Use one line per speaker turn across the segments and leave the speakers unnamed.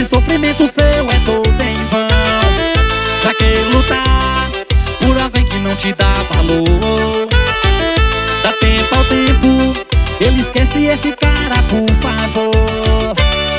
sofrimento seu é todo em vão. Pra que lutar por alguém que não te dá valor? Dá tempo ao tempo, ele esquece esse cara, por favor.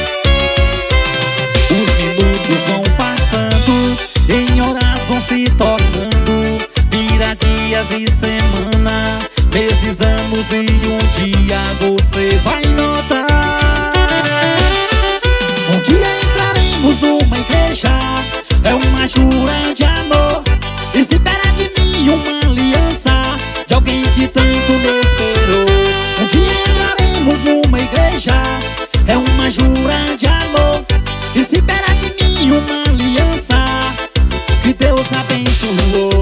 Os minutos vão passando, em horas vão se tornando, vira dias e semana, meses, anos e um dia você vai notar. Um dia entraremos numa igreja, é uma jura de amor, e se espera de mim uma aliança de alguém que tanto me esperou. Um dia entraremos numa igreja, é uma jura de amor, e se espera de mim uma aliança que Deus abençoou.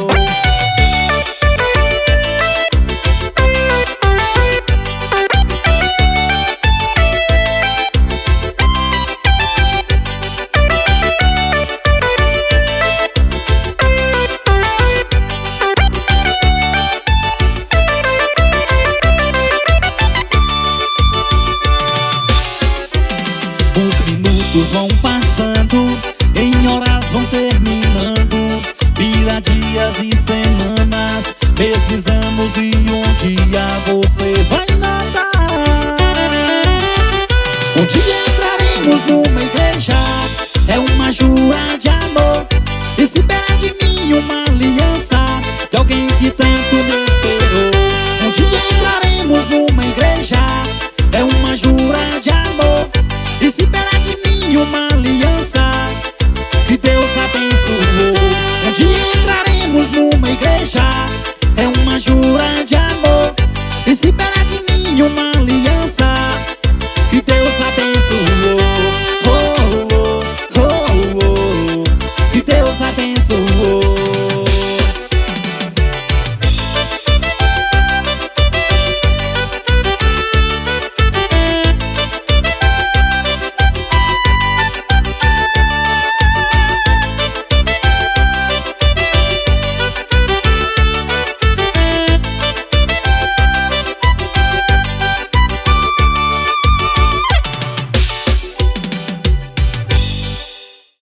Vão passando, em horas vão terminando, vira dias e semanas, meses, anos e um dia você vai notar. Um dia entraremos numa igreja, é uma jura de amor, e se espera de mim uma aliança de alguém que tanto me esperou. Um dia entraremos numa igreja, é uma jura de amor, e se espera de mim uma